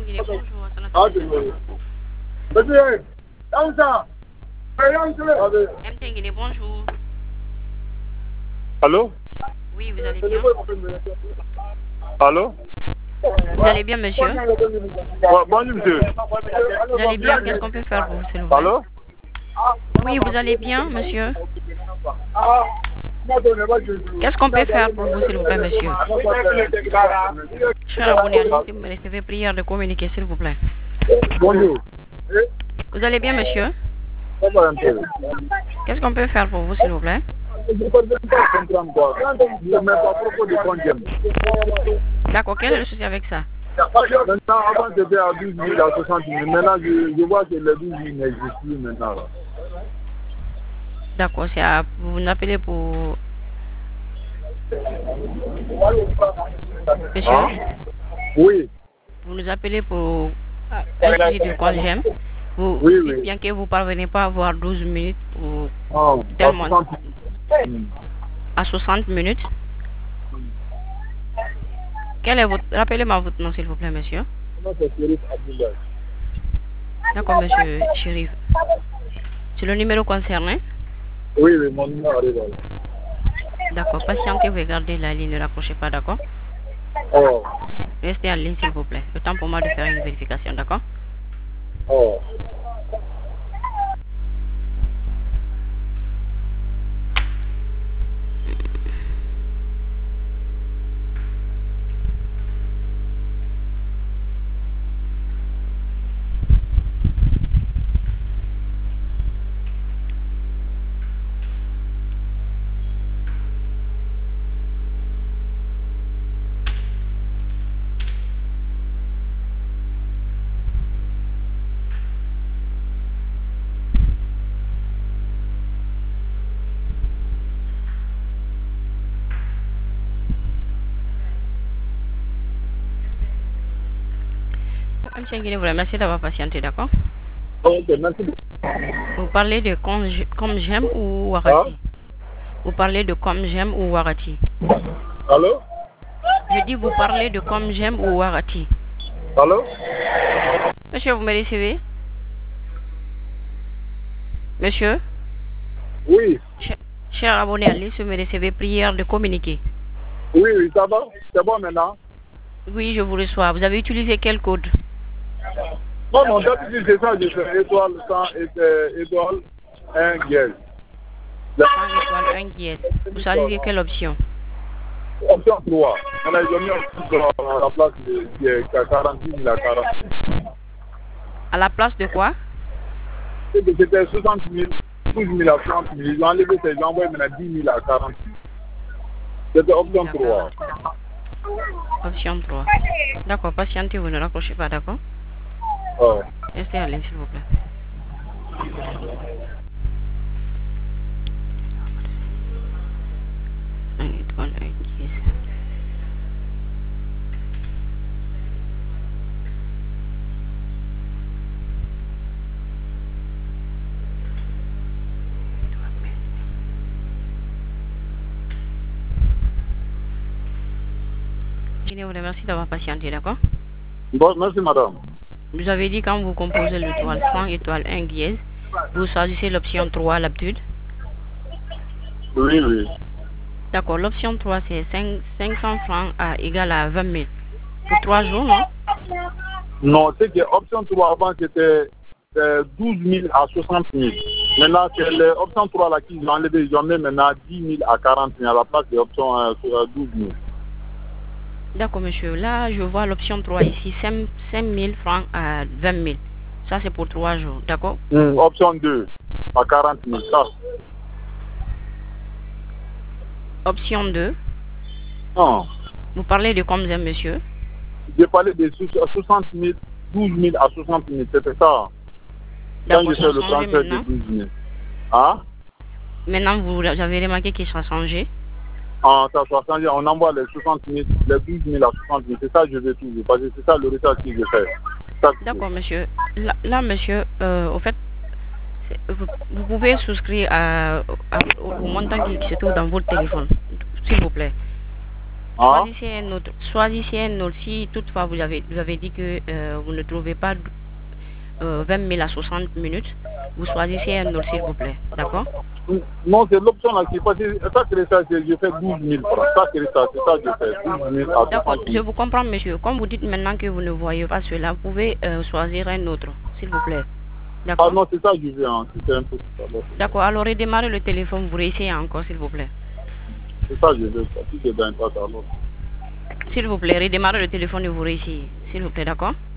Guinée, bonjour. Ah, désolé. Monsieur, comme ça. MT Guinée, bonjour. Allô? Oui, vous allez bien? Allô? Vous allez bien, monsieur? Bonjour, monsieur. Vous allez bien? Qu'est-ce qu'on peut faire pour vous, s'il vous plaît? Allô? Oui, vous allez bien, monsieur? Qu'est-ce qu'on peut faire pour vous, s'il vous plaît, monsieur? Cher abonné à l'île, si vous me recevez, prière de communiquer, s'il vous plaît. Bonjour. Vous allez bien, monsieur? Ça va un peu. Qu'est-ce qu'on peut faire pour vous, s'il vous plaît? Je ne peux pas comprendre quoi. Je ne mets pas à propos de congé. D'accord, quel est le souci avec ça? Maintenant, avant c'était à 12 000, à 60 000. Maintenant, je vois que les 12 000 n'existent plus maintenant. Là. D'accord, c'est à... Vous nous appelez pour... Monsieur? Hein? Oui. Vous nous appelez pour un sujet de congé. Vous Oui, dites oui. bien que vous ne parvenez pas à avoir 12 minutes ou Oh, tellement à 60 000. à 60 minutes. Quel est votre... Rappelez-moi votre nom, s'il vous plaît, monsieur. Comment c'est Chérif Abdoulaye? D'accord, monsieur Chérif. C'est le numéro concerné? Oui, oui, mon numéro arrive là. D'accord, patientez, vous regardez la ligne, ne raccrochez pas, d'accord? Oh. Restez en ligne, s'il vous plaît. Le temps pour moi de faire une vérification, d'accord? Oh. Monsieur Nguyen, vous remercie d'avoir patienté, d'accord? Ok, merci. Vous parlez de comme j'aime ou Warati? Vous parlez de comme j'aime ou Warati? Allô? Je dis vous parlez de comme j'aime ou Warati? Allô? Monsieur, vous me recevez? Monsieur? Oui. Cher abonné à l'île, vous me recevez, prière de communiquer. Oui, oui, ça va? C'est bon maintenant? Oui, je vous reçois. Vous avez utilisé quel code? Non, non, d'habitude, c'est ça, je fais étoile 100 et étoile 1 guerre. 100 étoiles, 1 guide. Vous choisissez quelle option? Option 3. On a mis option 3 à la place de 40 000 à 40 000. À la place de quoi? C'était 60 000, 12 000 à 30 000. Ils ont enlevé ces gens, envoyé maintenant 10 000 à 40 000. C'était option 3. Option 3. D'accord, patientez, vous ne raccrochez pas, d'accord? Ouais. Restez en ligne, s'il vous plaît. Un étoile, un guide. Je vous remercie d'avoir patienté, d'accord? Bon, merci madame. Vous avez dit quand vous composez l'étoile 100 étoile 1 dièse, vous choisissez l'option 3 à l'habitude. Oui, oui. D'accord, l'option 3 c'est 500 francs égal à 20 000. Pour 3 jours, non? Non, c'est que option 3 avant c'était 12 000 à 60 000. Maintenant, c'est l'option 3 là qu'ils ont enlevé, ils ont mis maintenant 10 000 à 40 000 à la place de l'option 12 000. D'accord, monsieur. Là, je vois l'option 3 ici, 5 000 francs à 20 000. Ça, c'est pour 3 jours, d'accord? Option 2 à 40 000. Ça. Option 2. Non. Vous parlez de combien, monsieur? J'ai parlé de 60 000, 12 000 à 60 000, c'était ça. Quand je fais le transfert de 12 000. Hein? Maintenant, vous avez remarqué qu'il sera changé? Ah, ça soit changé. On envoie les 60 000, les 12 000 à 60 000. C'est ça que je veux toujours. Parce que c'est ça le retard que je fais. D'accord, monsieur. Là, monsieur, au fait, vous pouvez souscrire au montant qui se trouve dans votre téléphone, s'il vous plaît. Ah, Choisissez un autre. Choisissez un autre. Si toutefois vous avez dit que vous ne trouvez pas 20 000 à 60 minutes, vous choisissez un autre s'il vous plaît. D'accord? non, c'est l'option là qui est passée. Ça, c'est ça, je fais 12 000 francs. Ça, c'est ça, je fais 12 000 à D'accord, 60 je 000. vous comprends, monsieur. Comme vous dites maintenant que vous ne voyez pas cela, vous pouvez choisir un autre, s'il vous plaît. Ah D'accord? non, c'est ça que je veux, hein. C'est un peu ça. D'accord, alors redémarrez le téléphone, vous réessayez encore, s'il vous plaît. C'est ça que je veux. Ça. Si c'est dans ça, alors. S'il vous plaît, redémarrez le téléphone et vous réessayez. S'il vous plaît, d'accord?